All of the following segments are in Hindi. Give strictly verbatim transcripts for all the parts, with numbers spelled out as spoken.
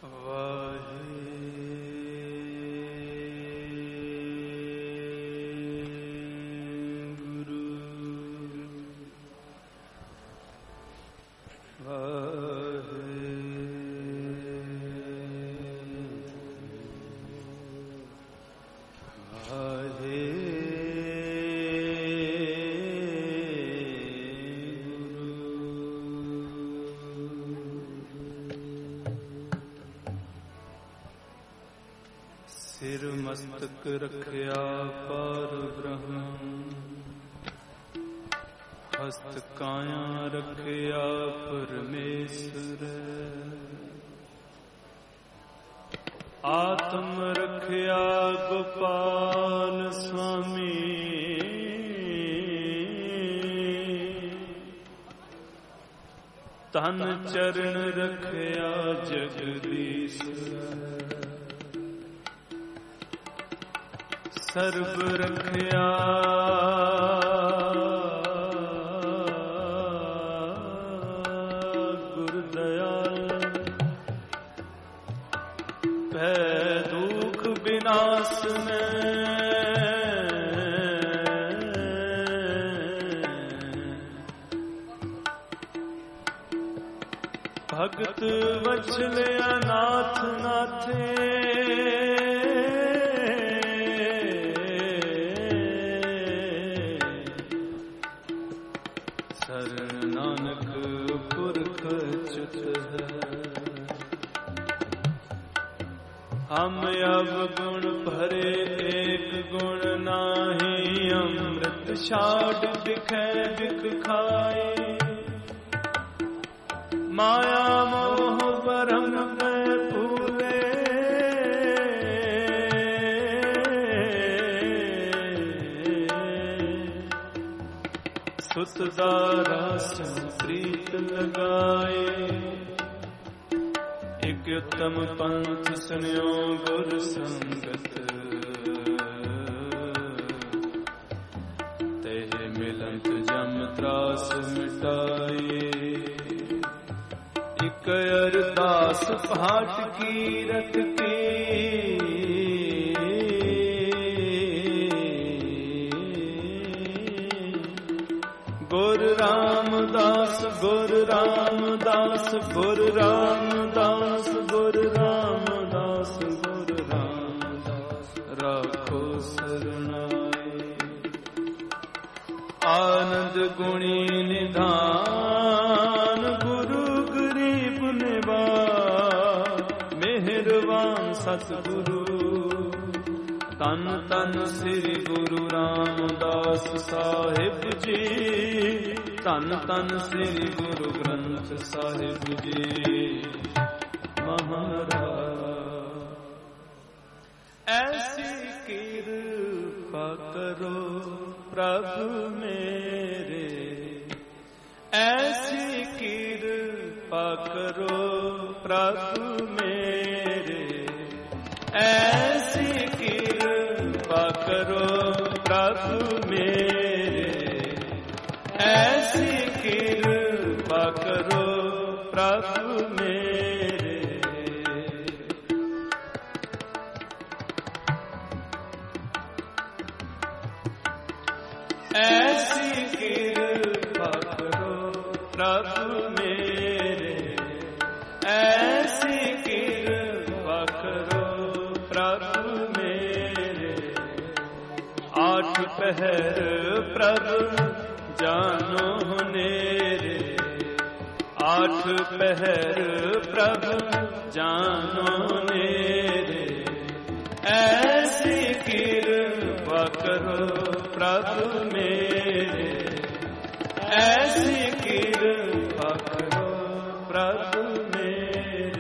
सिर मस्तक रखया पार ब्रह्म, हस्त काया रखया परमेश्वर, आत्म रखया गोपाल स्वामी, तन चरण रखया जगदीश्वर, सर्ब रखया गुरुदयाल, भय दुख विनाश में भगत वत्सलया नाथ नाथे, हम अवगुण भरे एक गुण नाही, अमृत छाड़ दिखे दिख खाए, माया मोह भरम में फूले, सुत दारा प्रीत लगाए, एक उत्तम पंथ सुनियो गुर संगत, तेह मिलंत जम त्रास मिटाए, एक अरदास पाठ कीरत की, गुर रामदास गुर रामदास गुर रामदास गुर रामदास गुर रामदास, राखो शरणाई, आनंद गुणी निधान, गुरु गरीब निवार, मेहरबान सतगुरु, तन तन श्री गुरु रामदास साहिब जी, तन तन श्री गुरु ग्रंथ साहिब जी महाराज। ऐसी कृपा करो प्रभु मेरे, ऐसी कृपा करो प्रभु मेरे, ऐसी कृपा करो प्रभु मेरे, ऐसी कृपा करो प्रभु मेरे, ऐसी कृपा करो प्रभु मेरे, ऐसी कृपा करो प्रभु मेरे, आठ पहर प्रभु जानो नेरे, आठ पहर प्रभु जानो नेरे, ऐसी कृपा करो प्रभु मेरे, ऐसी कृपा करो प्रभु मेरे।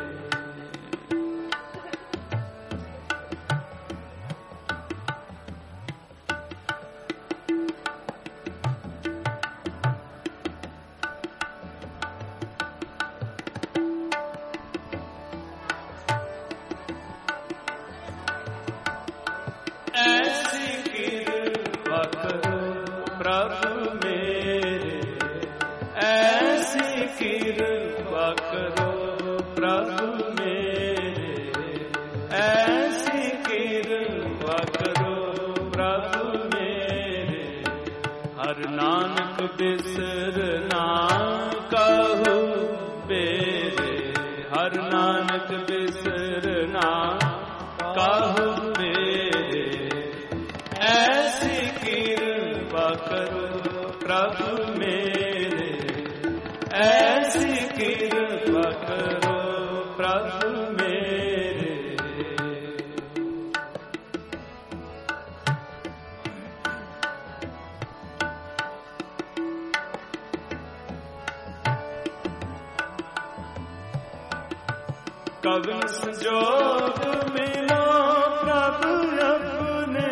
ऐसी कृपा करो प्रभु मेरे, ऐसी कृपा करो प्रभु मेरे, हर नानक बिसरना काहू मेरे। ऐसी कृपा करो प्रभु मेरे, ऐसी कृपा करो प्रभु मेरे। कवन संजोग मिलो प्रभु अपने,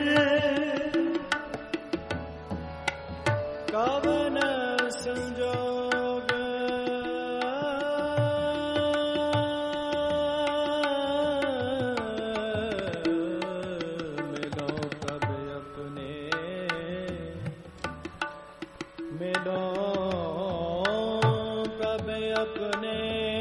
कवन संजोग मिलो प्रभु अपने, मिलो प्रभु अपने।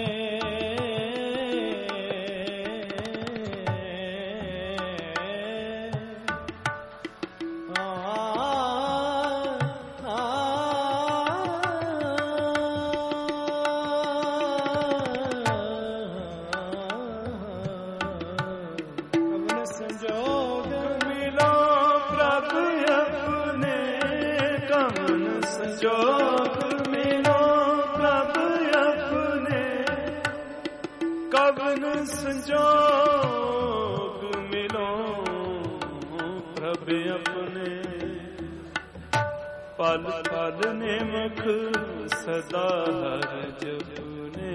कवन संजोग मिलो प्रभु अपने, पल पल निमख सदा हर जपने।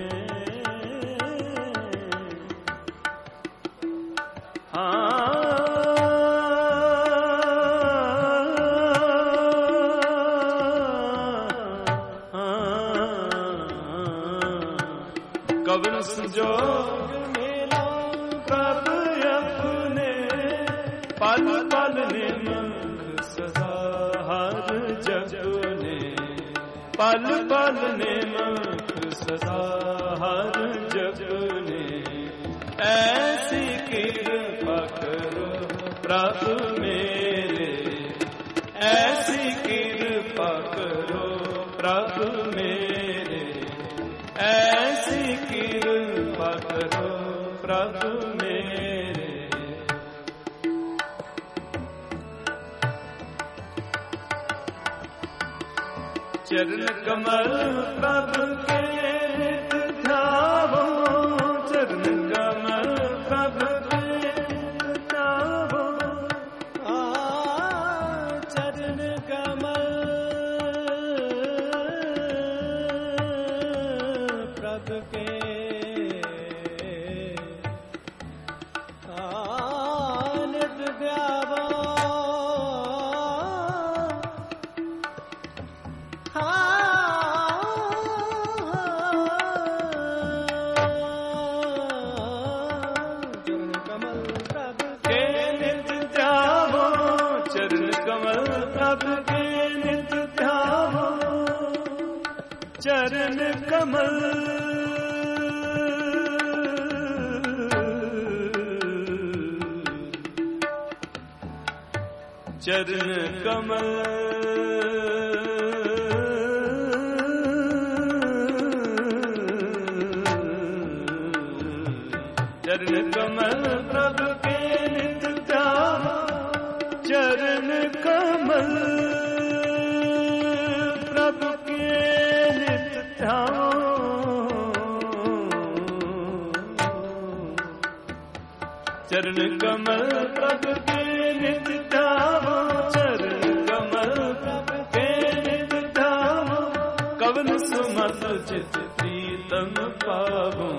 कवन संजोग मिलो प्रभु अपने, पल पल निमख सदा हर जपने। पल पल निमख सदा हर जपने। ऐसी कृपा करो प्रभु मेरे, ऐसी कृपा करो प्रभु मेरे, ऐसी कृपा करो प्रभु मेरे। चरण कमल प्रभु के नित ध्यावो, चरण कमल प्रभु के नित ध्यावो। आ चरण कमल प्रभु के नित ध्यावो। चरण कमल प्रभु के नित ध्यावो, चरण कमल प्रभु के नित ध्यावो। चरण कमल चरण कमल चरण कमल प्रभु के नित ध्यावो। चरण कमल प्रभु के नित ध्यावो। चरण कमल प्रभु के नित ध्यावो, चरण कमल प्रभु के नित ध्यावो। कवन सुमत चित प्रीतम पावो,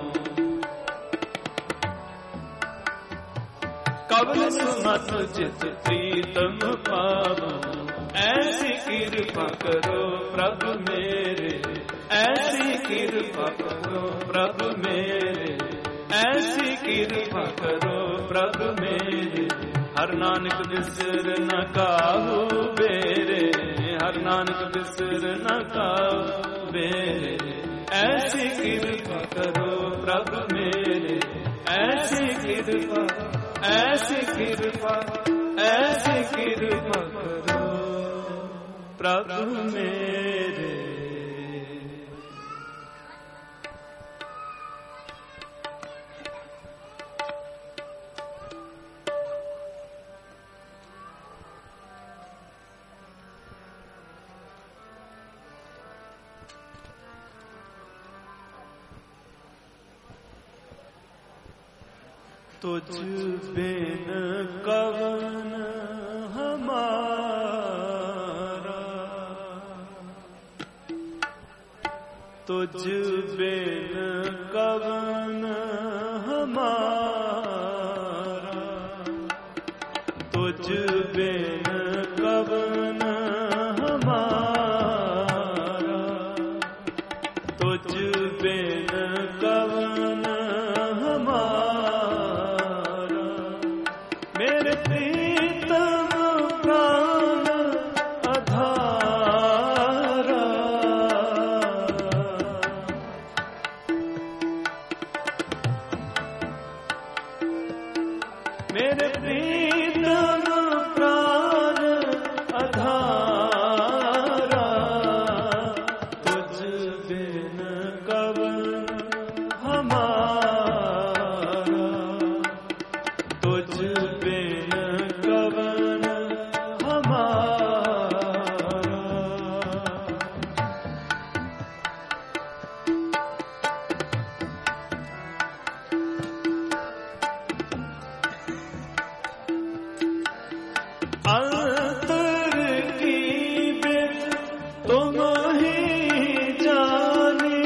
कवन सुमत चित प्रीतम पावो। ऐसी कृपा करो प्रभु मेरे, ऐसी कृपा करो प्रभु मेरे, ऐसी कृपा करो प्रभु मेरे। हर नानक बिसर न काहू बेरे, हर नानक बिसर न काहू बेरे। ऐसी कृपा करो प्रभु मेरे, ऐसी कृपा, ऐसी कृपा, ऐसी कृपा करो प्रभु मेरे। तुझ बिन कवन हमारा, तुझ बिन कवन हमारा, तुझ बिन कवन हमारा, तुझ बिन कवन हमारा, मेरे प्रीतम प्राण आधारा, मेरे प्रीतम प्राण आधारा, तुझ बिन कवन हमारा, तुझ बिन कवन हमारा। अंतर की बिन तुम ही जानी,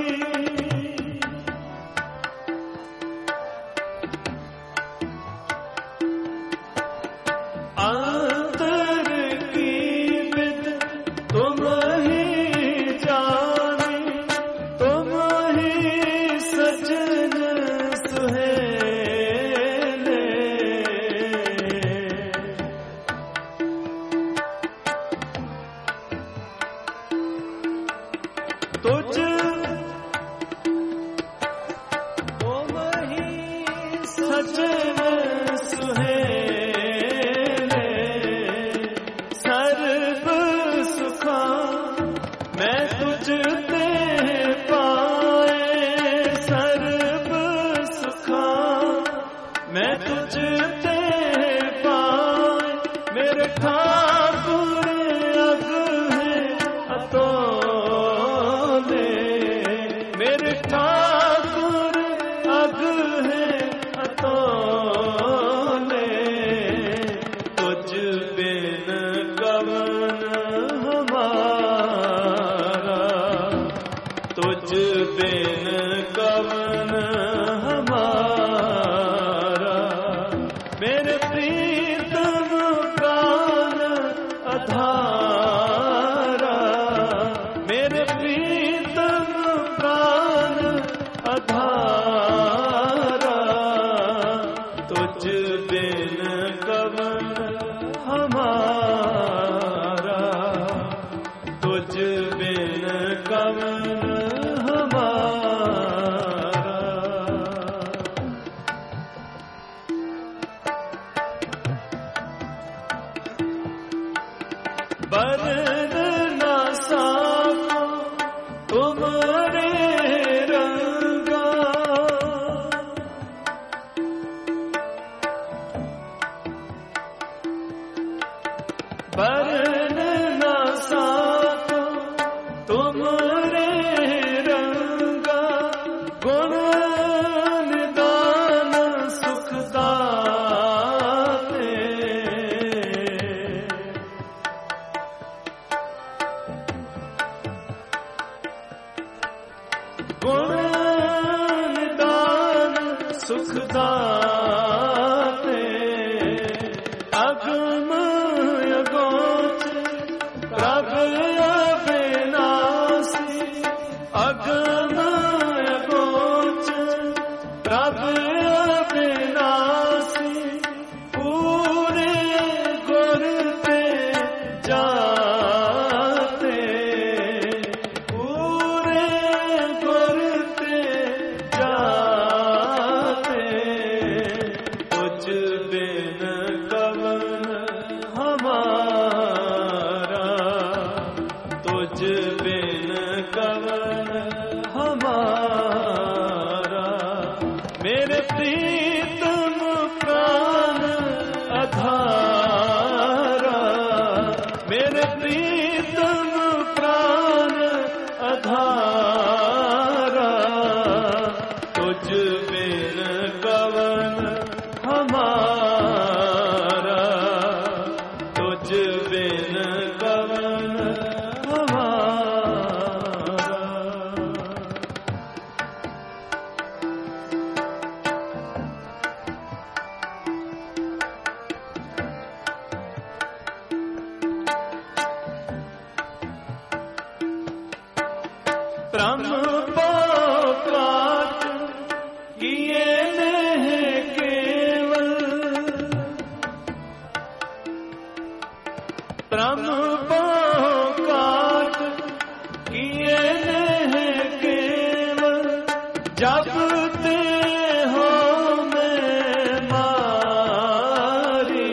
अंतर की बिन तुम ही जानी, तुम ही सजन सुहेले, तुझ तुम ही सजन सुहेले, सर्व सुखा मैं तुझ ते पाए, सर्व सुखा मैं तुझ ते पाए, मेरे ठाकुर अग है अतोले, मेरे ठाकुर अग है अतोले, तुझ बिन कवन हमारा, तुझ बिन कवन हमारा, मेरे प्रीतम प्राण आधारा, मेरे प्रीतम प्राण आधारा, तुझ बिन कवन हमारा, तुझ बिन कवन हमारा। बरन ना साको तुम्हारे रंगा, बरन ना साको तुम्हारे रंगा, गुण निदान सुखदाते, गुण निदान सुखदाते, अगम अगोच प्रभ अविनाशी, अगम अगोच प्रभ अविनाशी, पूरे गुर पे जाते, पूरे गुर पे जाते, तुझ बिन कवन हमारा, तुझ बिन कवन हमारा, मेरे प्रीतम प्राण आधारा, मेरे प्रीतम प्राण आधारा, तुझ बिन कवन जब ते हो मैं मारी,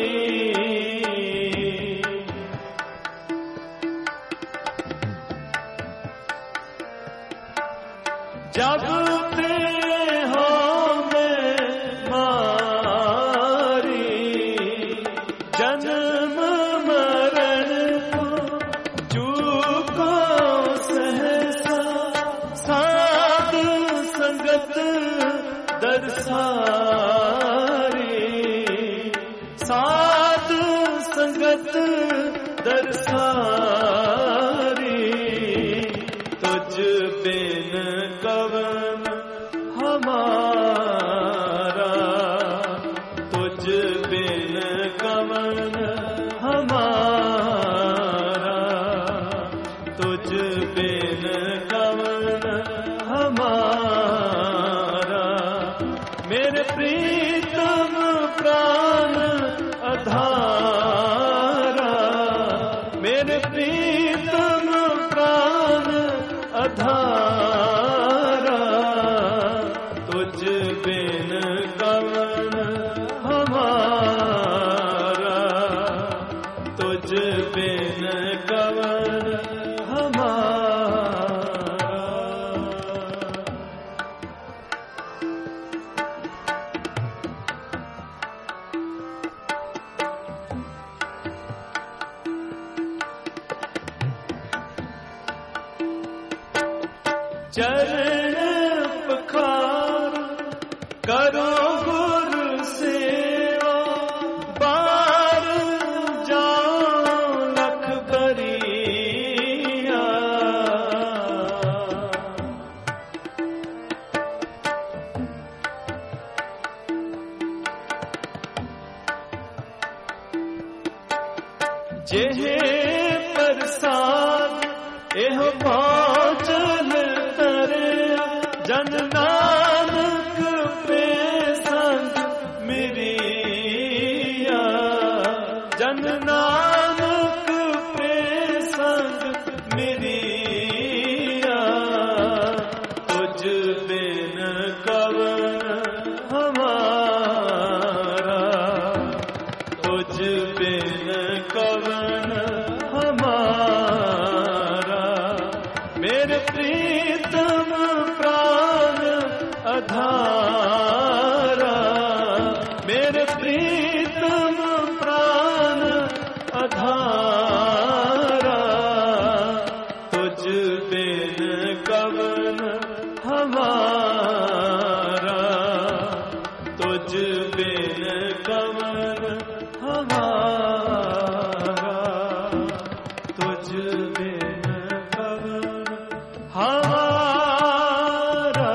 जब ते हो मैं मारी, जन्म मरण को चूको सहसा, साध संगत दरसारी, साध संगत दरसारी, तुझ बिन कवन हमारा, तुझ बिन कवन हमारा, तुझ बिन कवन हमारा, मेरे प्रीतम प्राण अधारा, मेरे प्रीतम प्राण अधारा, तुझ बिन कवन हमारा, तुझ बिन कवन हमारा। चरण पखार करो गुर सेवा, बार जाओ लख बरिया, जेहे प्रसाद एहो पहुँचल तरिया, जन नानक पे संग मिरिया, जन नानक पे संग मिरिया, तुझ बिन कवन हमारा, तुझ बिन कवन हमारा, मेरे प्रीतम प्राण अधारा, मेरे प्रीतम प्राण अधारा, तुझ बिन कवन हमारा, तुझ बिन कवन हमारा, तुझ बिन कवन हमारा।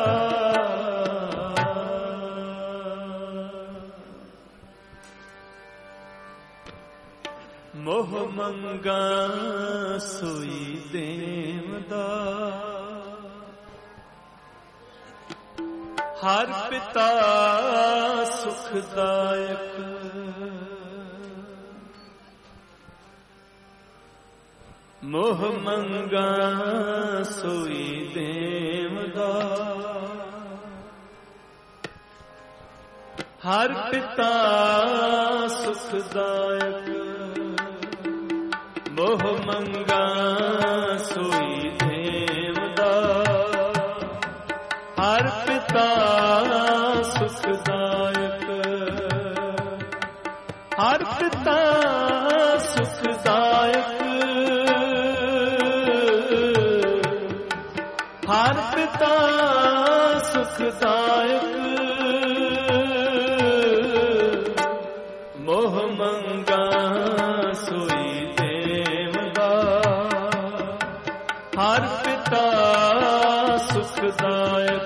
मोह मंगा सोई देवदास, हर पिता सुखदायक, मोह मंगा सोई देवदास, हर पिता सुखदायक, मोह मंगा सोई देवदास, हर पिता सुखदायक, हर पिता सुखदायक, हर पिता सुखदायक, मोह मंगा सोई देवदास, हर पिता सुखदायक,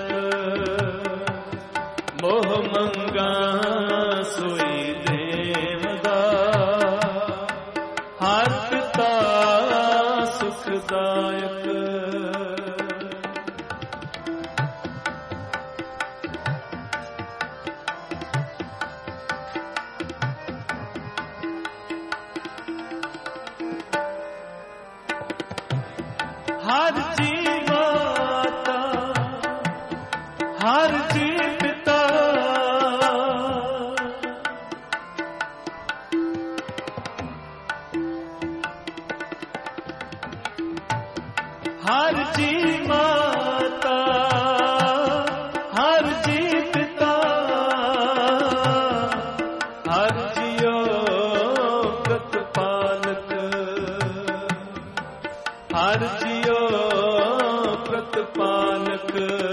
मोह मंगा सोई देवदास, हर पिता सुखदायक। ਹਰ ਜੀ ਪਿਤਾ ਹਰ ਜੀ ਮਾਤਾ ਹਰ ਜੀ ਪਿਤਾ ਹਰ ਜੀਓ ਪ੍ਰਤਪਾਲਕ ਹਰ ਜੀਓ ਪ੍ਰਤਪਾਲਕ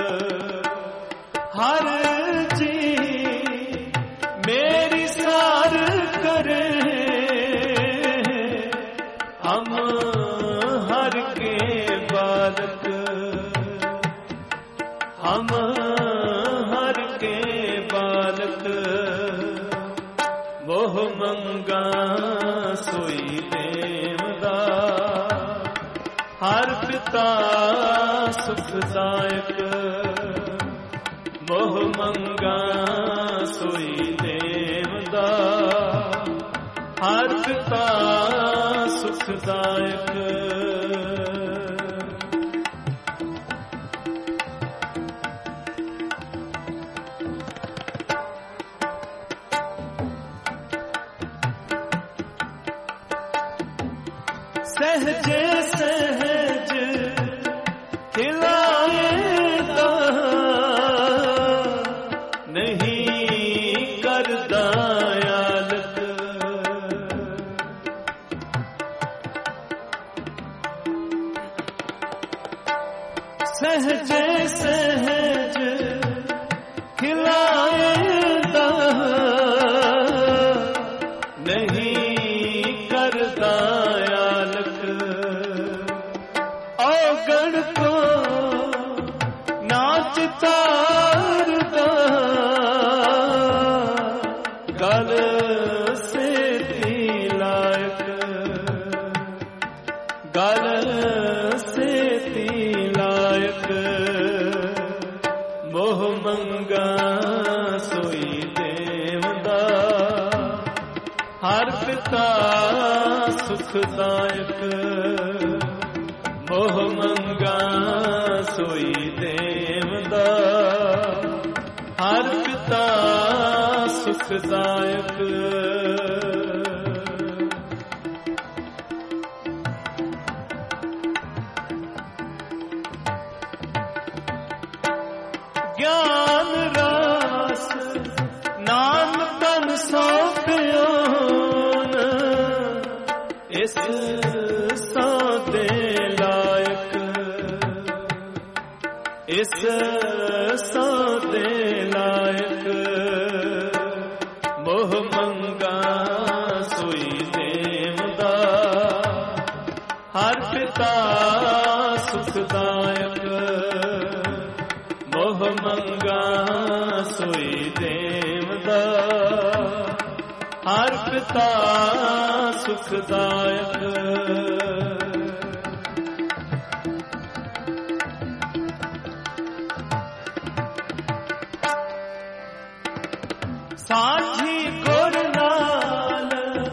ਹਰ ਜੀ ਮੇਰੀ ਸਾਰ ਕਰੇ ਹਮ ਹਰ ਕੇ ਬਾਲਕ ਹਮ ਹਰ ਕੇ ਬਾਲਕ ਮੋਹ ਮੰਗਾ ਸੋਈ ਦੇਵਦਾ ਹਰ ਪਿਤਾ ਸੁਖਦਾਇਕ ਮੋਹ ਮੰਗਾ ਸੋਈ ਦੇਵਦਾ ਹਰ ਪਿਤਾ ਸੁਖਦਾਇਕ ਸਹਜੇ ਸਹਜ ਖਿਲਾਏਦਾ ਨਹੀਂ ਕਰਦਾ ਆਲਤ ਸਹਜੇ ਸਹਜ ਖਿਲਾਏਦਾ ਨਹੀਂ ਕਰਦਾ ਔਗਣ ਕੋ ਨਾਚ ਤਾਰਦਾ ਗਲ ਸੇਤੀ ਲਾਇਕ ਗਲ ਸੇਤੀ ਲਾਇਕ ਮੋਹ ਮੰਗਾ ਸੋਈ ਦੇਵਦਾ ਹਰ ਪਿਤਾ ਸੁਖਦਾਇਕ ਮੋਹ ਮੰਗਾ ਸੋਈ ਦੇਵਦਾ ਹਰ ਪਿਤਾ ਸੁਖਦਾਇਕ ਗਿਆਨ ਰਾਸ ਨਾਮ ਤਨ ਸੌਂਪਿਓ ਇਸ ਸਾਦੇ ਲਾਇਕ ਇਸ ਸਾਦੇ ਲਾਇਕ ਮੋਹ ਮੰਗਾ ਸੋਈ ਦੇਵਦਾ ਹਰ ਪਿਤਾ ਸੁਖਦਾਇਕ ਮੋਹ ਮੰਗਾ ਸੋਈ ਦੇਵਦਾ ਹਰ ਪਿਤਾ ਸੁਖਦਾਇਕ ਸਾਂਝੀ ਗੁਰ ਨਾਲ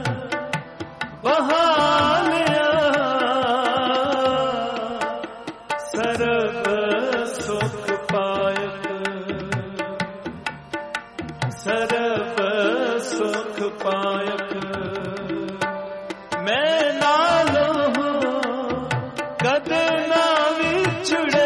ਬਹਾਲਿਆ ਸਰਬ ਸੁਖ ਪਾਇਕ ਸਰਬ ਸੁਖ ਪਾਇਕ ਮੈਂ ਨਾਲੋਂ ਕਦੇ ਨਾ ਵਿਛੜੇ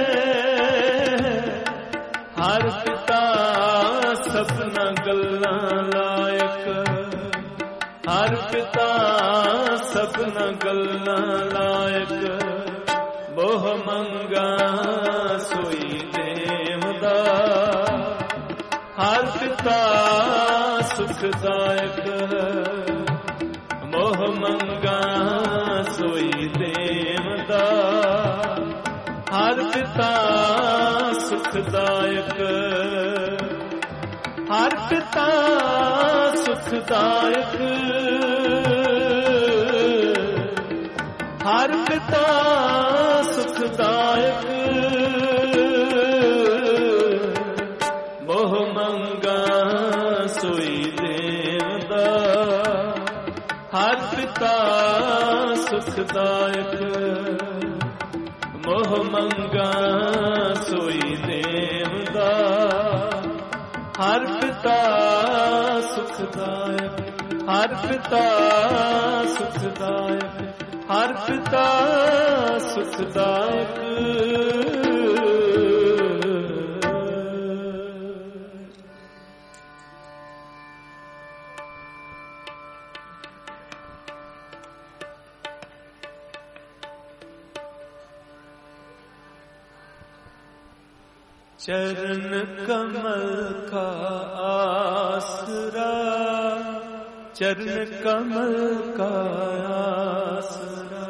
ਹਰ ਪਿਤਾ ਸਭਨਾ ਗੱਲਾਂ ਲਾਇਕ ਹਰ ਪਿਤਾ ਸਭਨਾ ਗੱਲਾਂ ਲਾਇਕ ਮੋਹ ਮੰਗਾ ਸੋਈ ਦੇਵਦਾ ਹਰ ਪਿਤਾ ਸੁਖਦਾਇਕ ਮੋਹ ਮੰਗਾ ਸੋਈ ਦੇਵਦਾ ਹਰ ਪਿਤਾ ਸੁਖਦਾਇਕ ਹਰ ਪਿਤਾ ਸੁਖਦਾਇਕ ਹਰ ਪਿਤਾ ਸੁਖਦਾਇਕ ਮੋਹ ਮੰਗਾ ਸੋਈ ਦੇਵਦਾ ਹਰ ਪਿਤਾ ਸੁਖਦਾਇਕ ਮੋਹ ਮੰਗਾ ਸੋਈ ਦੇਵਦਾ हर पिता सुखदायक, हर पिता सुखदायक, हर पिता सुखदायक। चरण कमल का आसरा, चरण कमल का आसरा,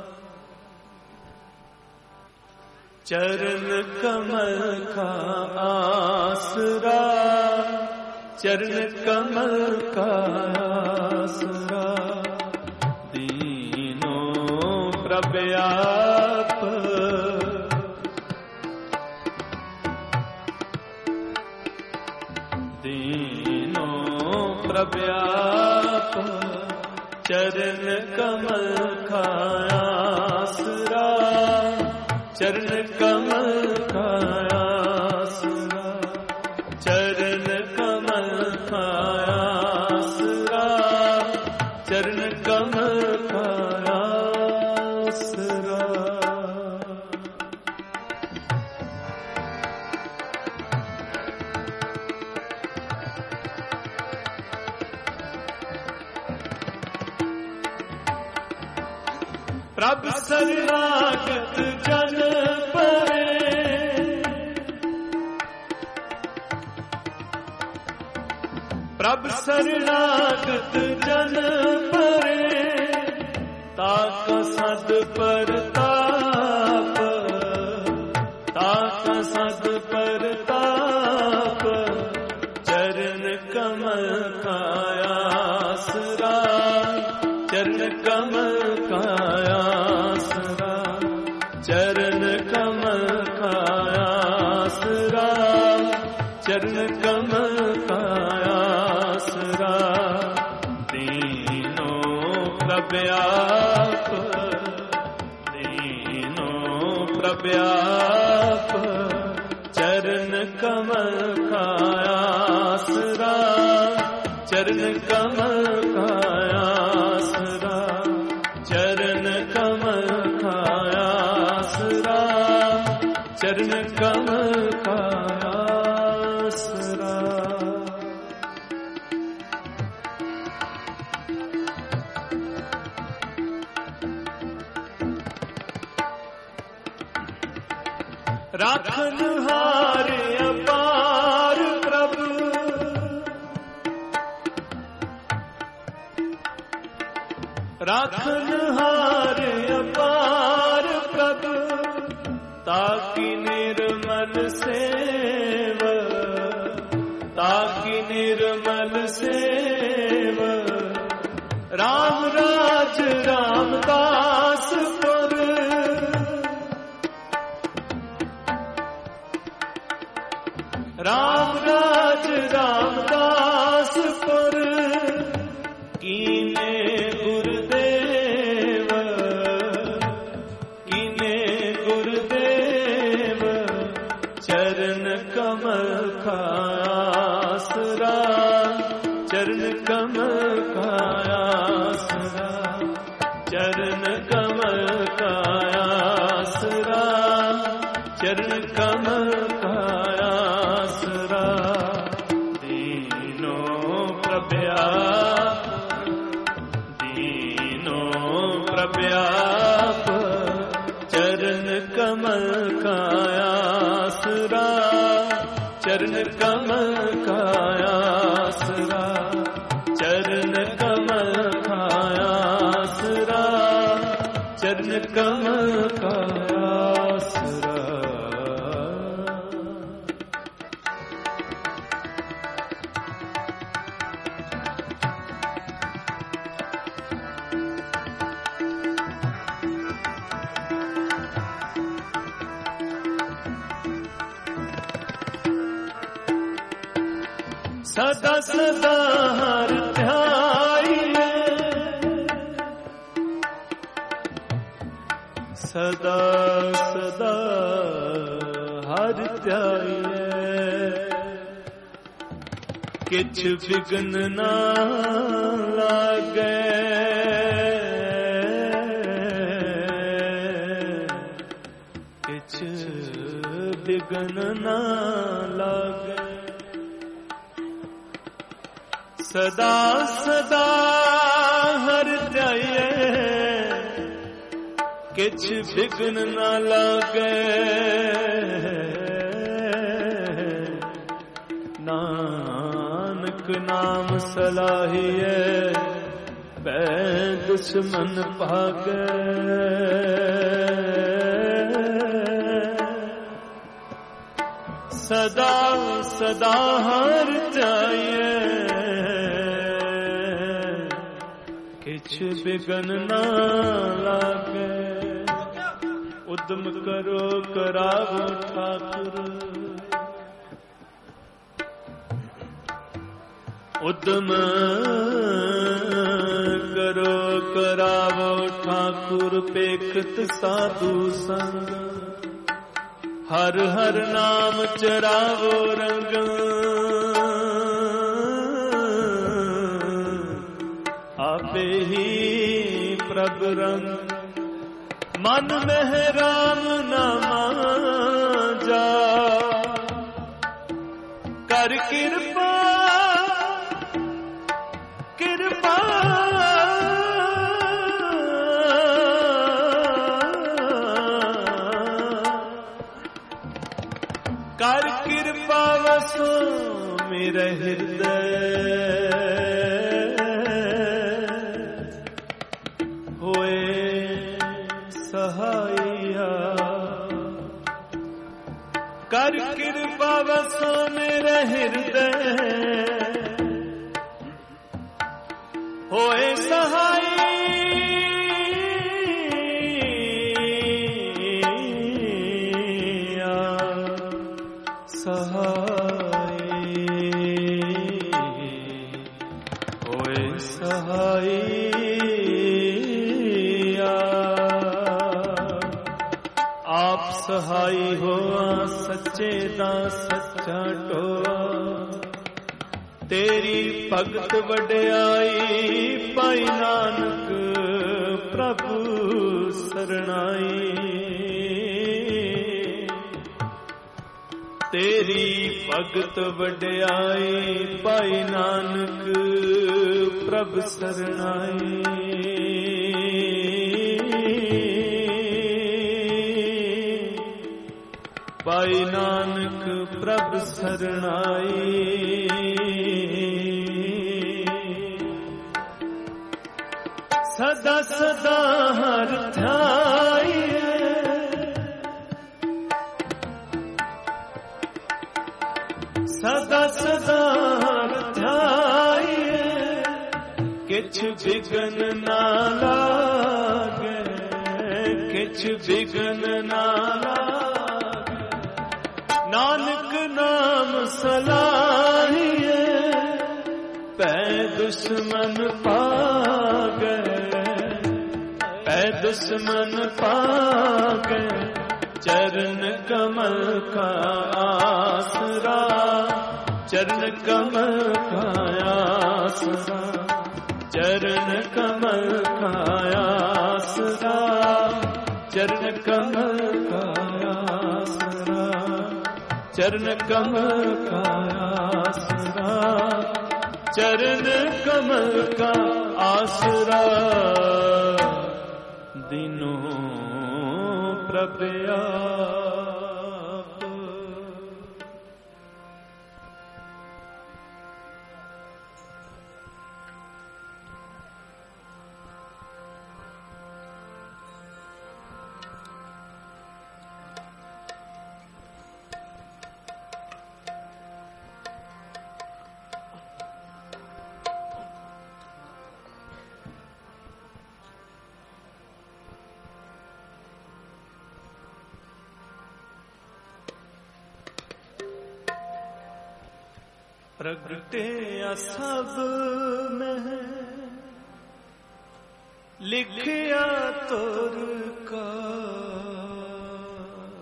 चरण कमल का आसरा, चरण कमल का आसरा। दीनों प्रव्याप, प्रव्याप, चरण कमल का आसरा, चरण कमल का आसरा, चरण कमल का आसरा, चरण कमल का आसरा। प्रभ शरणागत जन परे, प्रभ शरणागत जन परे, ताक सद परताप, ताक सद परताप, चरण कमल का आसरा, चरण कमल का आसरा, चरण कमल का आसरा, चरण कमल का आसरा। दीनों प्रव्याप, दीनों प्रव्याप, चरण कमल का आसरा, चरण कमल का आसरा, चरण कमल का आसरा, चरण कमल का आसरा। राखनहार अपार प्रभु, राखनहार अपार प्रभु, ताकि निर्मल सेव, ताकि निर्मल सेव, राम राज रामदास पुर, राम राज रामदास पुर, कीने गुरुदेव, कीने गुरुदेव, चरण कमल का आसरा, चरण कमल का आसरा, चरण कमल का आसरा, चरण कमल का आसरा। दीनों प्रव्याप, दीनों प्रव्याप, चरण कमल का आसरा, चरण कमल का आसरा, चरण कमल का आसरा, चरण कमल का आसरा। सदा सदा हर ध्याइए, सदा सदा हर ध्याइए, किछ बिघन ना लागे, किछ बिघन ना लागे। सदा सदा हर ध्याये, किछ बिघन ना लागे। नानक नाम सलाहिए, पै दुश्मन भागे। सदा सदा हर ध्याये, किछ बिघन ना लागे। उद्यम करो करावो ठाकुर, उद्यम करो करावो ठाकुर। पेखत साधु संग, हर हर नाम चरावो रंग। आपे ही प्रभ रंग, मन में राम नामा जा। कर कृपा कृपा कर कृपा वसो मेरे हृदय। होए सहाइया, कर कृपा वसो मेरे हृदय। होए सहाय सहाय, होए सहाय। आप सहाय होआ सच्चे दा सच्चा टोआ। तेरी भगत वड्याई, पाई नानक प्रभु सरनाई। तेरी भगत वड्याई, पाई नानक प्रभ सरनाई। पाई नानक प्रभ सरनाई। सदा सदा हर ध्याये, सदा सदा हर ध्याये। किछ बिघन ना लागे, किछ बिघन ना लागे। नानक नाम सलाहिए, पै दुश्मन भागे। पै दुश्मन भागे, चरण कमल का आसरा। चरण कमल का आसरा, चरण कमल का आसरा। चरण कमल का आसरा, चरण कमल का आसरा। चरण कमल का आसरा। दिनों प्रभु प्रगटे सब में लिखिया तुर का।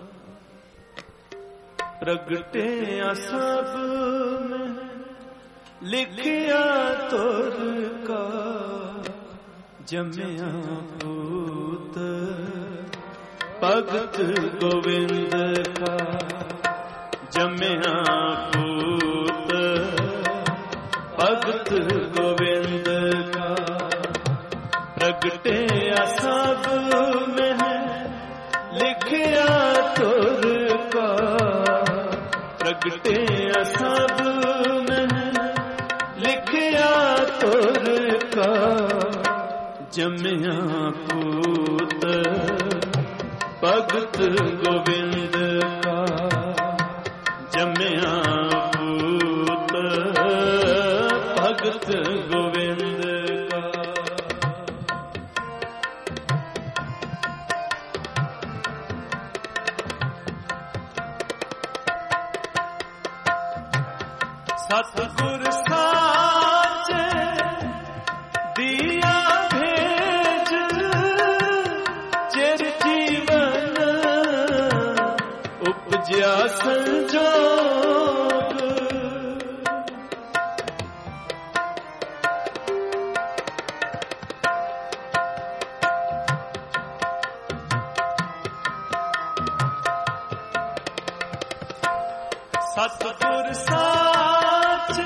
प्रगटे सब में लिखिया तुर का जमिया पूत भगत गोविंद का जमिया पूत भगत गोविंद का प्रगटे सब में है लिखिया तुर का प्रगटे सब में है लिखिया तुर का जमिया पूत भगत गोविंद का जमिया पूत भगत गोविंद का सतगुर साचे दिया भेज चिर जीवन उपजया संजोग सतगुर साचे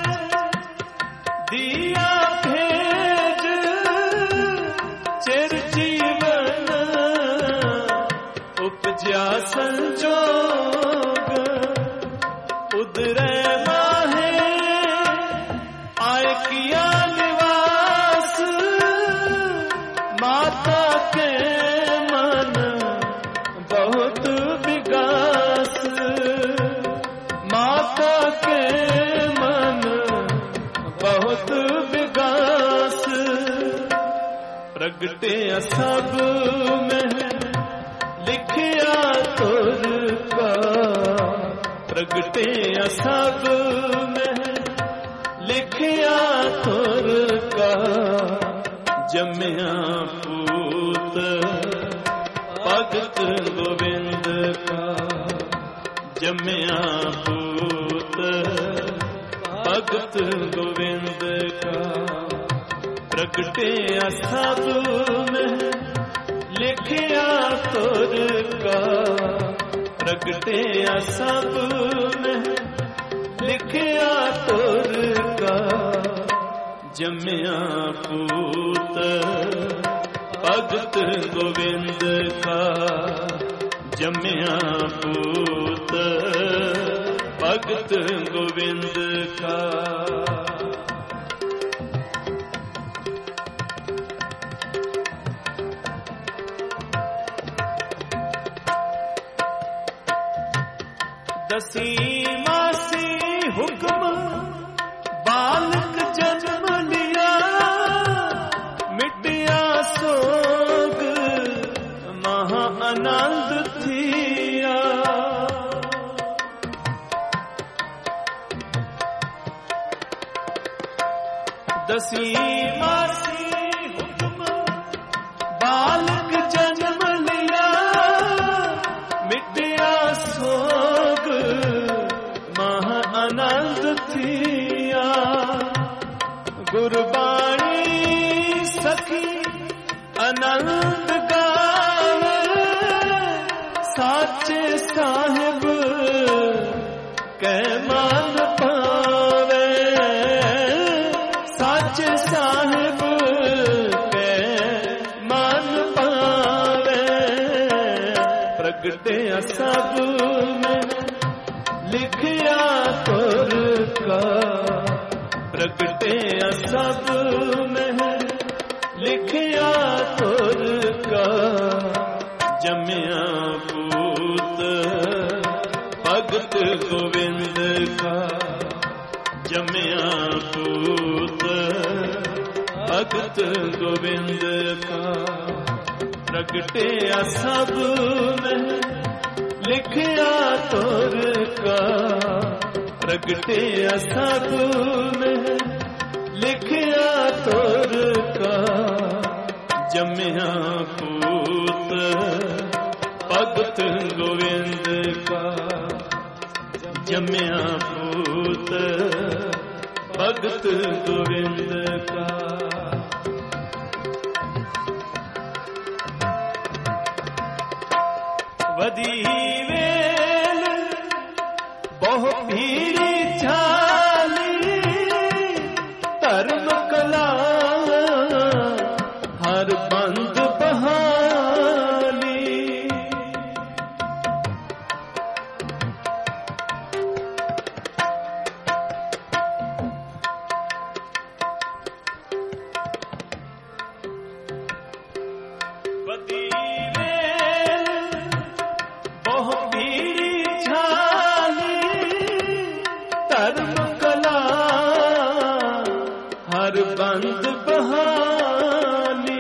दिया भेज चिर जीवन उपजया संजोग उदरे माहे आए किया निवास माता के मन बहुत विकास माता के मन बहुत विकास प्रगटे सब में लिखिया तुर का प्रगटे सब में लिखिया तुर का जमिया पूत भगत गोविंद का जमिया पूत भगत गोविंद का प्रगटे सब में लिखिया तुर का प्रगटे सब में लिखिया तुर का जमिया पूत भगत गोविंद का जमिया पूत भगत गोविंद का दसी मासी हुक्म बालक जन्म लिया मिटिया सोग महा आनंद थिया दसी मासी हुक्म बालक जन्म लिया मिटिया सोग महा आनंद थिया गुरबाणी सखी आनंद गावे साचे साहिब कै मान पावे साचे साहिब कै मान पावे प्रगटे सब में लिखिया तुर का प्रगटे सब में लिखिया तुर का जमिया पूत भगत गोविंद का जमिया पूत भगत गोविंद का प्रगटे सब में लिखिया तुर का प्रगटे सब में लिखिया तुर का जमिया पूत भगत गोविंद का जमिया पूत भगत भगत गोविंद का। वदी वेल बहु भीड़ी छाली, धर्म कला हर बंद बहाली। वदी बंद बहाली।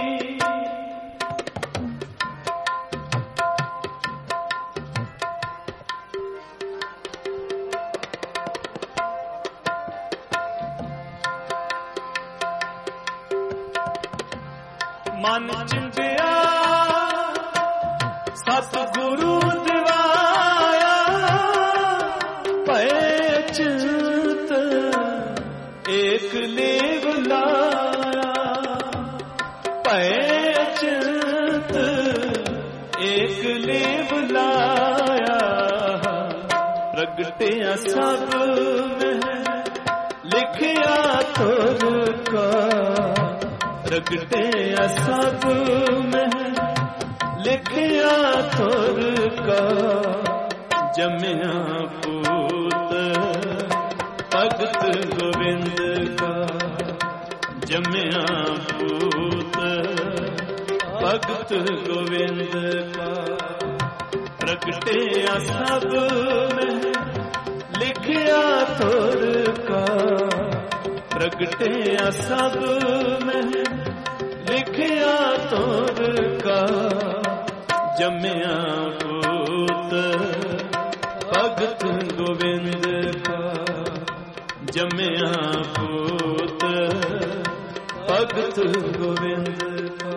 मन चिंतिया सतगुरु दिवाया, पैचित एक लेव लाया। पैचित एक लेव लाया, प्रगटिया सब में लिखिया तुर का। प्रगटिया सब में लिखिया तुर का, जमिया पूत भगत गोविंद का। जमिया पूत भगत गोविंद का, प्रगटिया सब में लिखिया तुर का। प्रगटिया सब में लिखिया तुर का, जमिया पूत भगत गोविंद का। जमिया पूत भगत गोविंद का।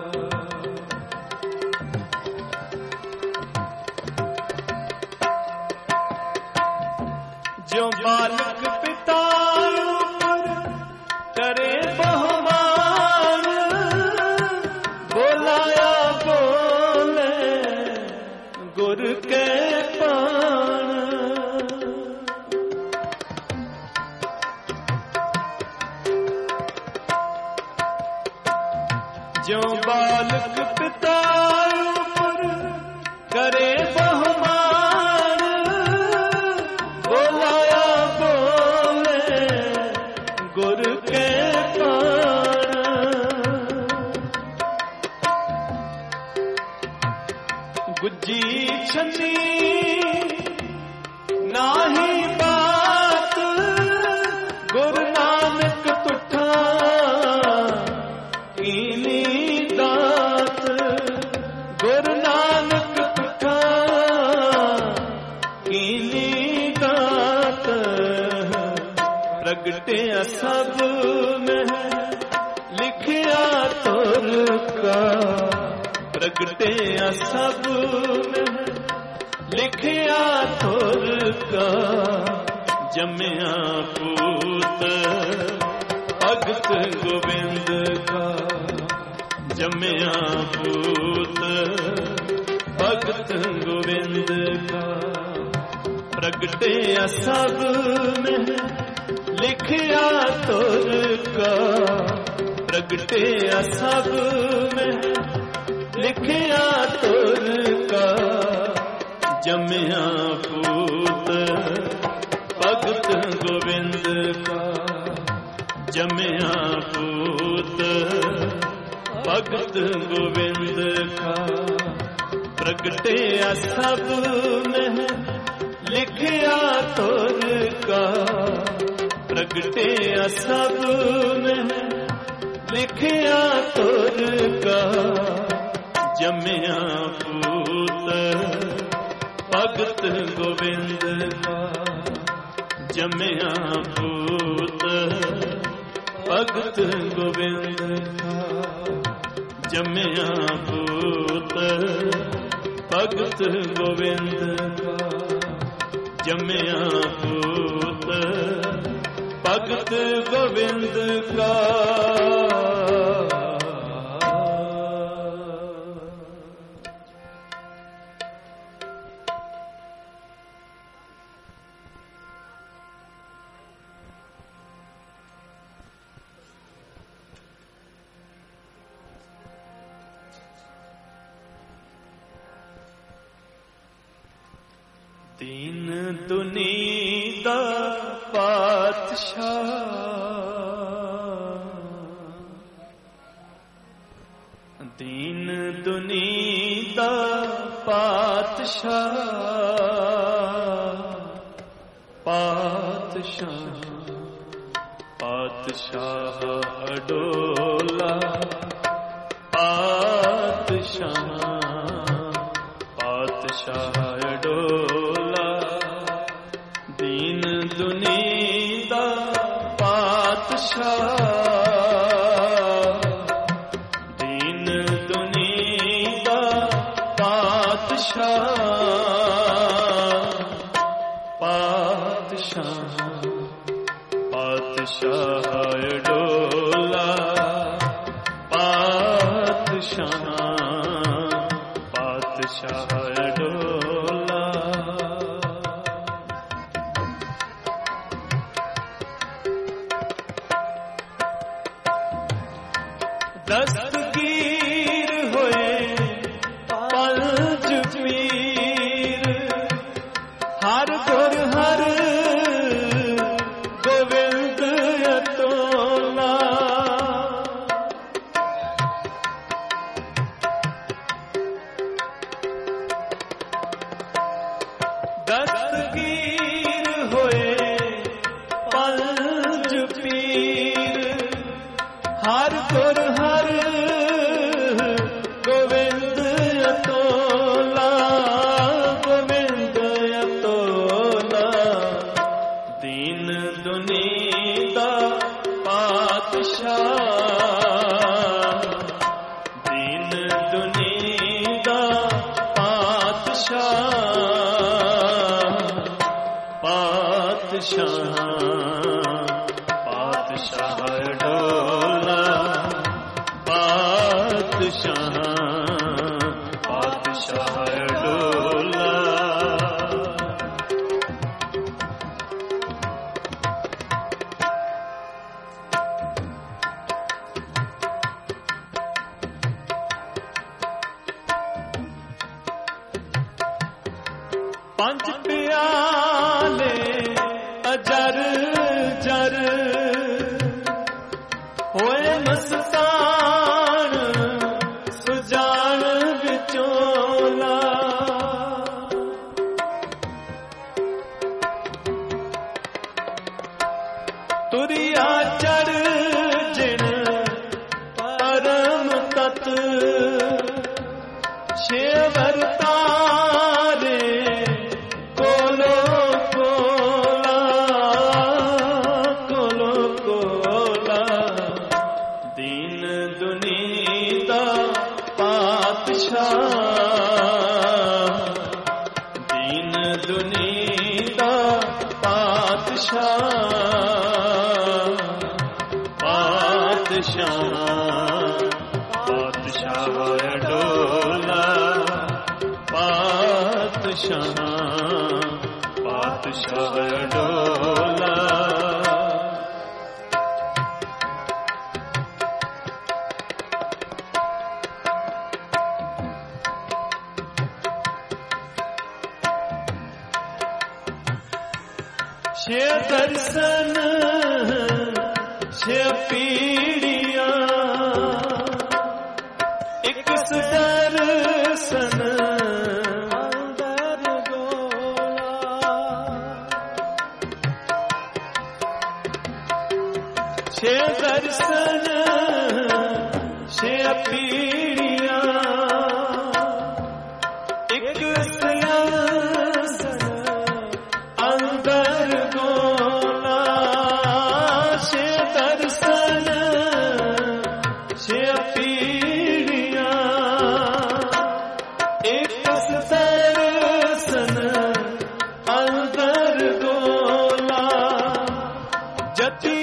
जो बालक पिता करे बहुमान, बोलाया बोले गुर के पान। जो बालक पिता करे बहुमान, बोलाया बोले गुर के पान। गुज्जी छनी नाही बात, गुरु नानक तुठा कीनी दात। गुरु नानक तुठा कीनी दात, प्रगटिया सब में लिखिया तुर का। प्रगटिया सब में लिखिया तुर का, जमिया पूत भगत गोविंद का। जमिया पूत भगत गोविंद का, प्रगटिया सब में लिखिया तुर का। प्रगटिया सब में लिखिया तुर का, जमिया पूत भगत गोविंद का। जमिया पूत भगत गोविंद का, प्रगटिया सब में लिखिया तुर का। प्रगटिया सब में लिखिया तुर का, जमिया पूत भगत गोविंद का। जमिया पूत भगत गोविंद का। जमिया पूत भगत गोविंद का। जमिया पूत भगत गोविंद का। दीन दुनी दा पातशाह, दीन दुनी दा पातशाह, पातशाह पातशाह अडोला, पातशाह पातशाह अडोला, दीन दुनी दा पातशाह, दीन दुनी दा पातशाह, पातशाह पातशाह अडोला, पातशाह पातशाह अडोला। दस्तगीर होए पंज पीर, हर गुर हर गोविंद अतोला, दस्तगीर होए पंज पीर, हर गुर हर गोविंद अतोला, गोविंद अतोला, दीन दुनी दा पातशाह, दीन दुनी दा पातशाह, पातशाह पातशाह अडोला, पातशाह पातशाह अडोला। पंज प्याले अजर जर होए मस्तान, सुजान विचोला, तुरिया चढ़ जिन परम तत, शेवर तारे कोलो कोला, कोलो कोला, दीन दुनी दा पातशाह, दीन दुनी दा पातशाह, पातशाह पातशाह अडोला, पातशाह पातशाह अडोला। छे दर्शन छे पीड़िया, एक सुदर्शन अंदर गोला, छे दर्शन छे पीड़िया, एक सुदर्शन अंदर गोला, छे दर्शन छे पीड़िया, एक दर्शन अंदर गोला, जति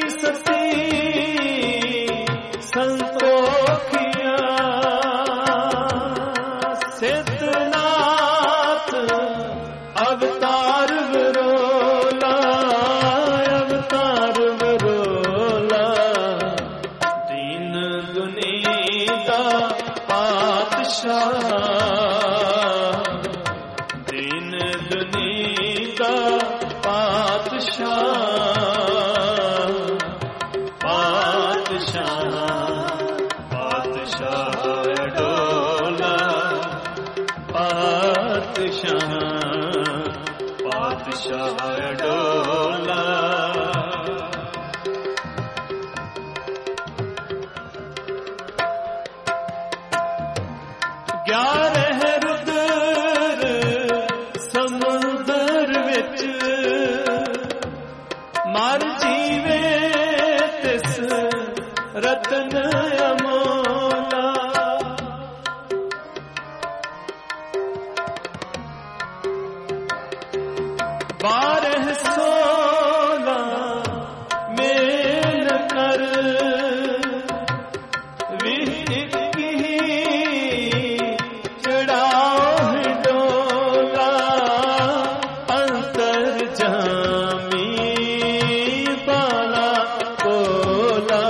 ਮਰ ਜੀਵੇ ਤਿਸ ਰਤਨ ਅਮੋਲਾ। ਬਾਰਹ ਸੋਲਾ ਮੇਲ ਕਰ ਵਿਹ ਇਕਹੀ ਚੜਾਓ ਡੋਲਾ। ਅੰਤਰ ਜਾਮੀ ਬਾਲਾ ਕੋਲਾ।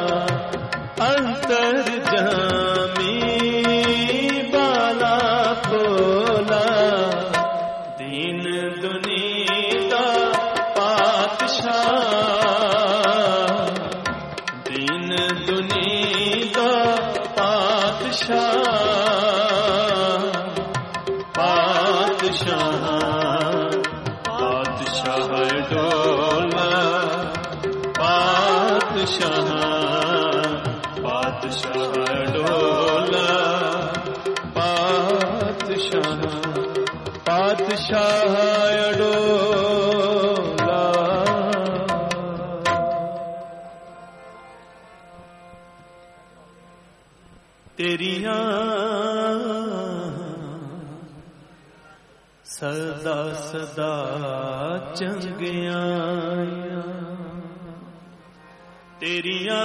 ਅੰਤਰ ਜਾਮੀ ਬਾਲਾ ਕੋਲਾ। ਦੀਨ ਦੁਨੀ ਦਾ ਪਾਤਸ਼ਾਹ। ਦੀਨ ਦੁਨੀ ਦਾ ਪਾਤਸ਼ਾਹ। ਪਾਤਸ਼ਾਹ ਪਾਤਸ਼ਾਹ ਡੋਲਾ। ਪਾਤਸ਼ਾਹ ਪਾਤਸ਼ਾਹ ਡੋਲਾ। ਪਾਤਸ਼ਾਹ ਪਾਤਸ਼ਾਹ ਡੋਲਾ। ਤੇਰੀਆਂ ਸਦਾ ਸਦਾ ਚੰਗਿਆਈਆਂ। ਤੇਰੀਆਂ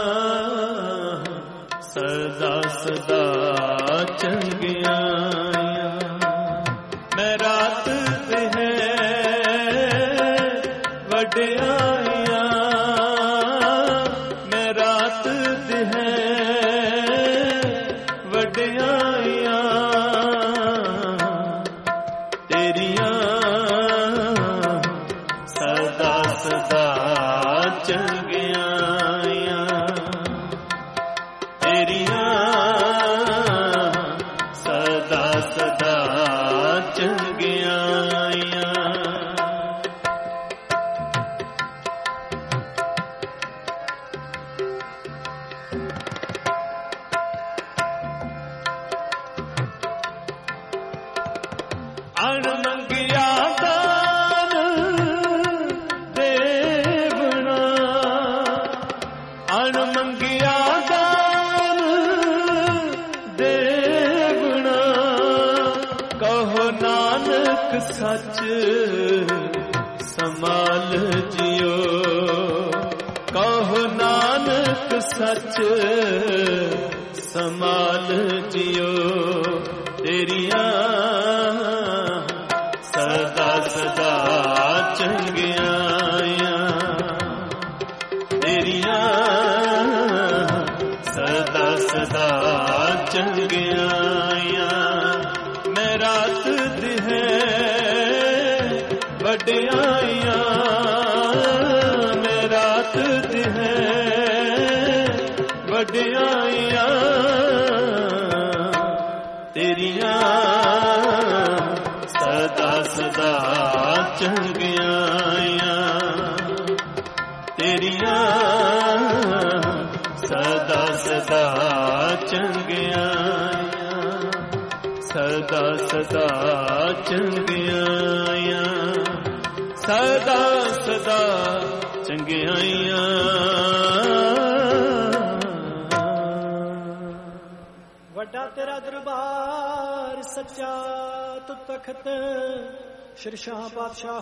ਸਦਾ ਸਦਾ ਚੰਗਿਆਈਆਂ। ਮੈਂ ਰਾਤ ਤੇ ਹੈ ਵਡਿਆਈਆਂ। ਮੈਂ ਰਾਤ ਤੇ ਹੈ ਵਡਿਆਈਆਂ। ਤੇਰੀਆਂ ਸਦਾ ਸਦਾ ਚੰਗਿਆਈਆਂ। ਤੇਰੀਆਂ ਸਦਾ ਸਦਾ ਚੰਗਿਆਈਆਂ। ਅਣਮੰਗਿਆ ਦਾਨ ਦੇਵਣਾ। ਅਣਮੰਗਿਆ ਦਾਨ ਦੇਵਣਾ। ਕਹੋ ਨਾਨਕ ਸੱਚ ਸਮਾਲ ਜਿਓ। ਕਹੋ ਨਾਨਕ ਸੱਚ ਸਮਾਲ ਜਿਓ। ਤੇਰੀਆਂ ਸਦਾ ਸਦਾ ਚੰਗਿਆਈਆਂ। ਤੇਰੀਆਂ ਸਦਾ ਸਦਾ ਚੰਗਿਆਈਆਂ। ਮੈਂ ਰਾਤ ਦੀ ਹੈ ਵਡਿਆਈਆਂ। ਮੈਂ ਰਾਤ ਦੀ ਹੈ ਵਡਿਆਈਆਂ। ਤੇਰੀਆਂ ਸਦਾ ਸਦਾ ਚੰਗਿਆਈਆਂ। ਤੇਰੀਆਂ ਸਦਾ ਸਦਾ ਚੰਗਿਆਈਆਂ। ਸਦਾ ਸਦਾ ਚੰਗਿਆਈਆਂ। ਸਦਾ ਸਦਾ ਚੰਗਿਆਈਆਂ। ਵੱਡਾ ਤੇਰਾ ਦਰਬਾਰ ਸੱਚਾ ਤੂੰ ਤਖਤ ਸ਼ਿਰਸ਼ਾਹ ਪਾਤਸ਼ਾਹ।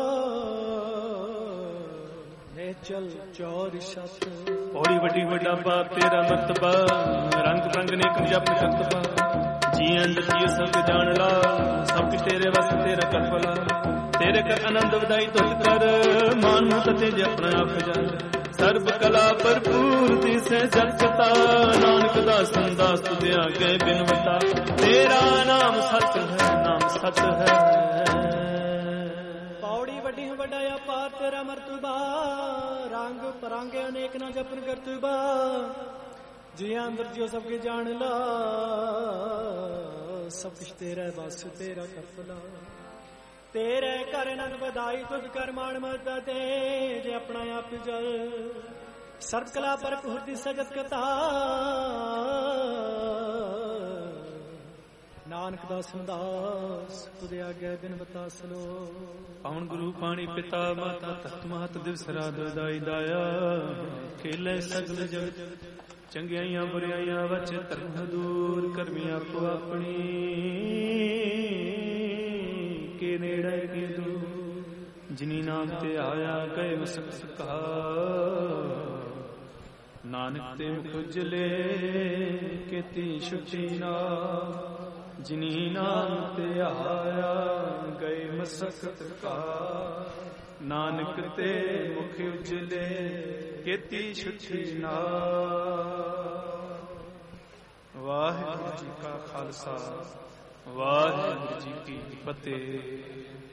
ਨੇ ਚਲ ਚੌਰ ਛੱਤ। ਔੜੀ ਵੱਡੀ ਵੱਡਾ ਬਾਪ ਤੇਰਾ ਮਰਤਬਾ। ਰੰਗ ਬਰੰਗ ਨੇ ਕੰਜਪ ਕੰਤਬਾ। ਜੀ ਅੰਦਰ ਜੀ ਸਭ ਜਾਣ ਲਾ। ਸਭ ਕੁਛ ਤੇਰੇ ਵਸ ਤੇਰਾ ਕਰਫਲਾ। ਤੇਰੇ ਕਰ ਆਨੰਦ ਵਧਾਈ ਤੁਧ ਕਰ। ਮਾਨ ਮਤ ਤੇ ਜੇ ਆਪਣਾ ਆਪ ਜਾਣ। ਸਰਬ ਕਲਾ ਭਰਪੂਰ ਦਿਸੇ ਜਗਤਾ। ਨਾਨਕ ਦਾ ਸੰਦਾਸ ਤੁਧੇ ਆਗੇ ਬਿਨਵਤਾ। ਤੇਰਾ ਨਾਮ ਸਤ ਹੈ ਨਾਮ ਸਤ ਹੈ। ਪੌੜੀ ਵੱਡੀ ਵੱਡਾ ਅਪਾਰ ਤੇਰਾ ਮਰਤਬਾ। ਰੰਗ ਪਰਾਂਗੇ ਅਨੇਕ ਨਾ ਜਪਨ ਕਰਤਬਾ। ਜੀ ਅੰਦਰ ਜਿਉ ਸਭ ਕੇ ਜਾਣ ਲਾ। ਸਭ ਕੁਛ ਤੇਰਾ ਬਸ ਤੇਰਾ ਕਰਫਲਾ। ਤੇਰੇ ਘਰ ਨੰਦ ਵਧਾਈ ਤੁਧ ਕਰ ਮਾਣ ਮਰਦਾ। ਤੇ ਜੇ ਆਪਣਾ ਆਪ ਜਲ ਸਰਬ ਕਲਾ ਭਰਪੂਰ ਦੀ ਸਜਤ ਕਥਾ। ਨਾਨਕ ਦਾਸ ਸੰਦਾਸ ਤੁਧ ਆਗਿਆ ਬਿਨ ਬਤਾਸ ਲੋ। ਪਾਵਨ ਗੁਰੂ ਪਾਣੀ ਪਿਤਾ ਮਾਤਾ ਤਖਤ ਮਹਤ ਦਿਵਸ ਰਾਤ ਦਾਈ ਦਾਇਆ ਖੇਲੇ ਸਗਲ ਜਗਤ ਚੰਗਿਆਈਆਂ ਬੁਰਿਆਈਆਂ ਵਚ ਧਰਮ ਦੂਰ ਕਰਮੀ ਆਪੋ ਆਪਣੀ ਕੇ ਨੇੜੇ ਕੇ ਦੂਰ ਜਿਨੀ ਨਾਮ ਤੇ ਆਇਆ ਗਏ ਮਸਕ ਸਕਾ ਨਾਨਕ ਤੇ ਮੁਖ ਉਜਲੇ ਕੀਤੀ ਛੁੱਟੀ ਨਾ ਜਿਨੀ ਨਾਮ ਤੇ ਆਇਆ ਗਏ ਮਸਕਤ ਕਾ ਨਾਨਕ ਤੇ ਮੁਖ ਉਜਲੇ ਕੀਤੀ ਛੁੱਟੀ ਨਾ। ਵਾਹਿਗੁਰੂ ਜੀ ਕਾ ਖਾਲਸਾ ਵਾਹਿਗੁਰੂ ਜੀ ਕੀ ਫਤਿਹ।